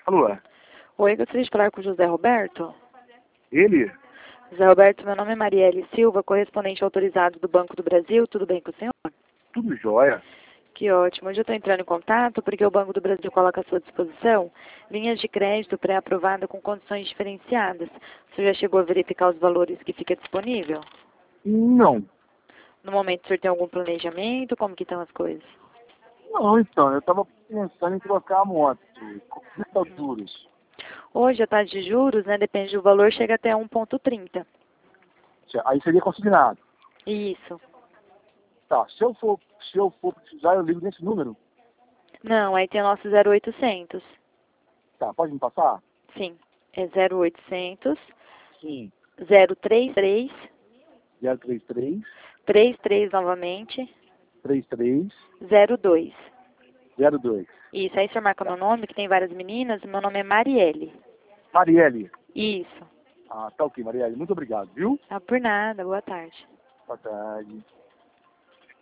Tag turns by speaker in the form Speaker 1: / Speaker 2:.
Speaker 1: Alô?
Speaker 2: Oi, gostaria de falar com o José Roberto.
Speaker 1: Ele?
Speaker 2: José Roberto, meu nome é Marielle Silva, correspondente autorizado do Banco do Brasil. Tudo bem com o senhor?
Speaker 1: Tudo jóia.
Speaker 2: Que ótimo. Hoje eu estou entrando em contato porque o Banco do Brasil coloca à sua disposição linhas de crédito pré-aprovada com condições diferenciadas. O senhor já chegou a verificar os valores que fica disponível?
Speaker 1: Não.
Speaker 2: No momento, o senhor tem algum planejamento? Como que estão as coisas?
Speaker 1: Não, então, eu estava pensando em trocar a moto. Como está os juros?
Speaker 2: Hoje a taxa de juros, né, depende do valor, chega até 1,30.
Speaker 1: Aí seria consignado.
Speaker 2: Isso.
Speaker 1: Tá, se eu for precisar, eu ligo nesse número.
Speaker 2: Não, aí tem o nosso 0800.
Speaker 1: Tá, pode me passar?
Speaker 2: Sim, é 0800
Speaker 1: Sim.
Speaker 2: 033
Speaker 1: 033
Speaker 2: 33 novamente
Speaker 1: 33
Speaker 2: 02.
Speaker 1: 02.
Speaker 2: Isso, aí o senhor marca meu nome, que tem várias meninas, meu nome é Marielle.
Speaker 1: Marielle.
Speaker 2: Isso.
Speaker 1: Ah, tá ok, Marielle. Muito obrigado, viu?
Speaker 2: Ah, por nada, boa tarde.
Speaker 1: Boa tarde.